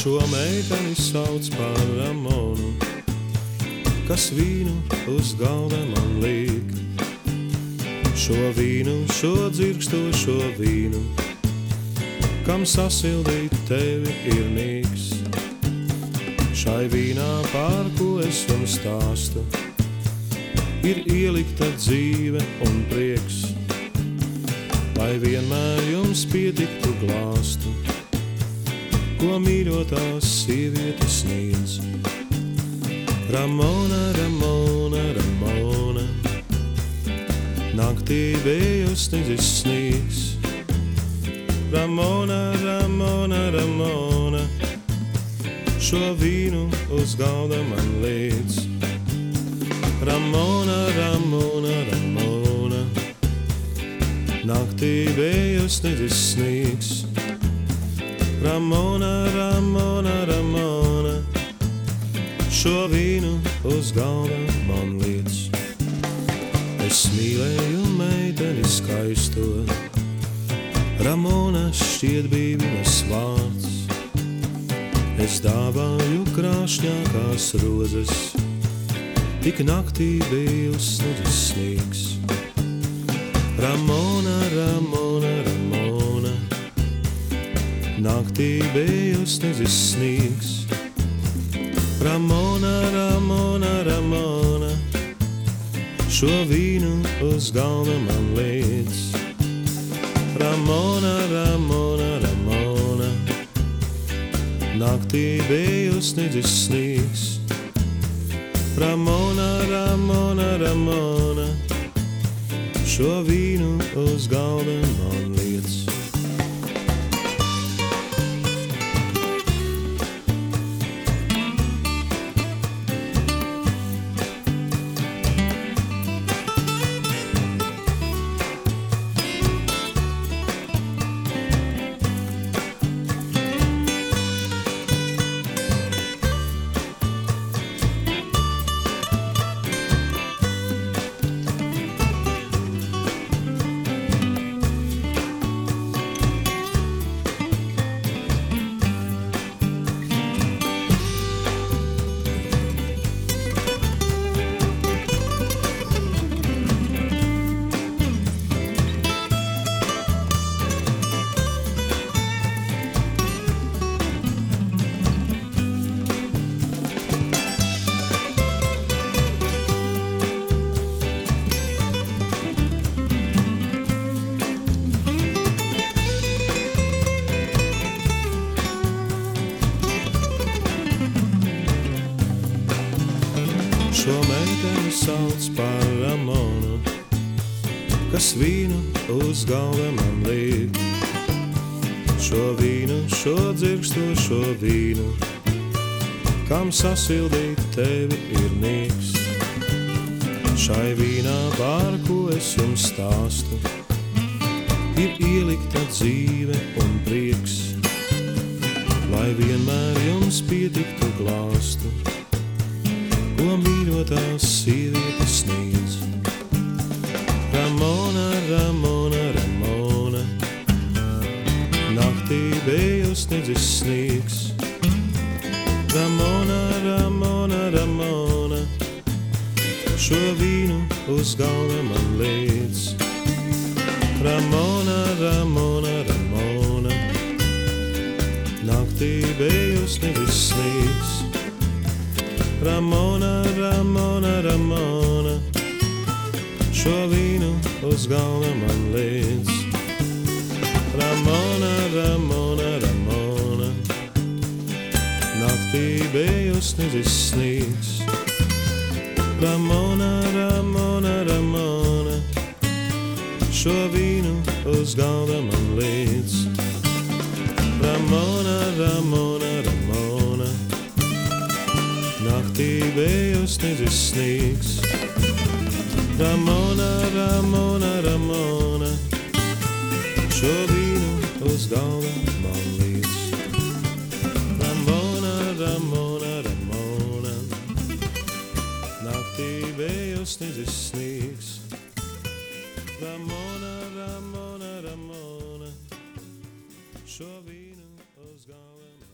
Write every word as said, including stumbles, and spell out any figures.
Šo meiteni sauc par Ramonu, kas vīnu uz galda man liek. Šo vīnu, šo dzirkstošo vīnu, kam sasildīt tevi ir nīks. Šai vīnā, pār ko es jums stāstu, ir ielikta dzīve un prieks, lai vienmēr jums pietiktu glāstu, ko mīļotās sievietes sniedz. Ramona, Ramona, Ramona, naktī vējos nedzis sniegs. Ramona, Ramona, Ramona, šo vīnu uz galda man liec. Ramona, Ramona, Ramona, naktī vējos nedzis sniegs. Ramona, Ramona, Ramona, šo vīnu uz galda man liec. Es mīlēju meiteni skaisto, Ramona šķiet bija viņas vārds. Es dāvāju krāšņākās rozes, tik naktī bija uzsnidzis sniegs. Ramona, Ramona, Ramona, naktī bija uzsnidzis sniegs. Ramona, Ramona, Ramona, šo vīnu uz galda man liec. Ramona, Ramona, Ramona, naktī bija uzsnidzis sniegs. Ramona, Ramona, Ramona, šo vīnu uz galda man liec. Šo meiteni sauc par Ramonu, kas vīnu uz galda man liek. Šo vīnu, šo dzirkstošo vīnu, kam sasildīt tevi ir nīks. Šai vīnā, pār ko es jums stāstu, ir ielikta dzīve un prieks, lai vienmēr jums pietiktu glāstu, ko mīļotās sievietes sniedz. Ramona, Ramona, Ramona, naktī vējos nedzis sniegs. Ramona, Ramona, Ramona, šo vīnu uz galda man liec. Ramona, Ramona, Ramona, naktī vējos nedzis sniegs. Ramona, Ramona, Ramona, šo vīnu uz galda man liec. Ramona, Ramona, Ramona, naktī vējos nedzis sniegs. Ramona, Ramona, Ramona, šo vīnu uz galda man liec. Ramona, Ramona, Ramona, naktī vējos nedzis sniegs. Ramona, Ramona, Ramona, šo vīnu uz galda man liec. Ramona, Ramona, Ramona, naktī vējos nedzis sniegs. Ramona, Ramona, Ramona, šo vīnu uz galda man liec.